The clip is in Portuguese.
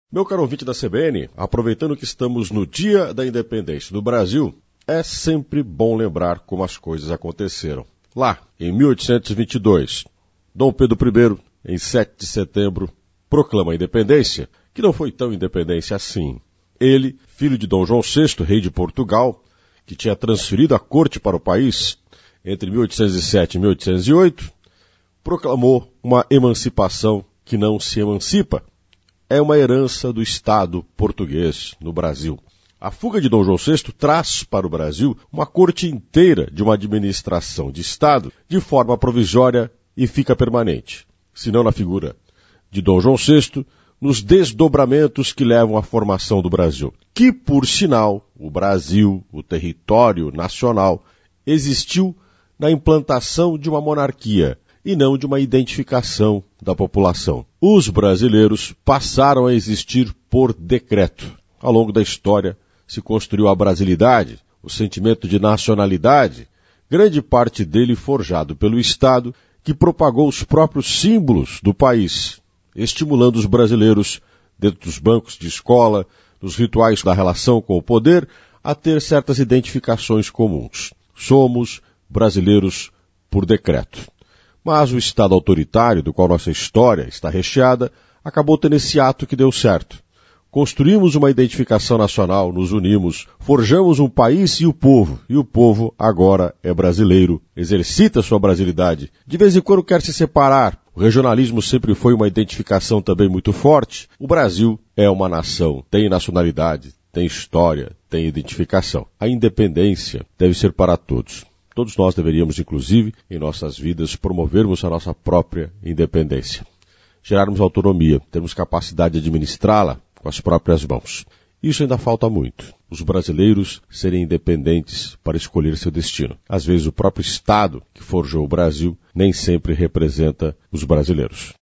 Meu caro ouvinte da CBN, aproveitando que estamos no Dia da Independência do Brasil, é sempre bom lembrar como as coisas aconteceram. Lá, em 1822, Dom Pedro I, em 7 de setembro, proclama a independência, que não foi tão independência assim. Ele, filho de Dom João VI, rei de Portugal, que tinha transferido a corte para o país entre 1807 e 1808, proclamou uma emancipação que não se emancipa. É uma herança do Estado português no Brasil. A fuga de Dom João VI traz para o Brasil uma corte inteira de uma administração de Estado de forma provisória e fica permanente, se não na figura de Dom João VI, nos desdobramentos que levam à formação do Brasil. Que, por sinal, o Brasil, o território nacional, existiu na implantação de uma monarquia e não de uma identificação da população. Os brasileiros passaram a existir por decreto. Ao longo da história se construiu a brasilidade, o sentimento de nacionalidade, grande parte dele forjado pelo Estado, que propagou os próprios símbolos do país, estimulando os brasileiros, dentro dos bancos de escola, nos rituais da relação com o poder, a ter certas identificações comuns. Somos brasileiros por decreto. Mas o Estado autoritário, do qual nossa história está recheada, acabou tendo esse ato que deu certo. Construímos uma identificação nacional, nos unimos, forjamos um país e o povo agora é brasileiro, exercita sua brasilidade. De vez em quando quer se separar, o regionalismo sempre foi uma identificação também muito forte. O Brasil é uma nação, tem nacionalidade, tem história, tem identificação. A independência deve ser para todos. Todos nós deveríamos, inclusive, em nossas vidas, promovermos a nossa própria independência. Gerarmos autonomia, termos capacidade de administrá-la com as próprias mãos. Isso ainda falta muito. Os brasileiros serem independentes para escolher seu destino. Às vezes o próprio Estado que forjou o Brasil nem sempre representa os brasileiros.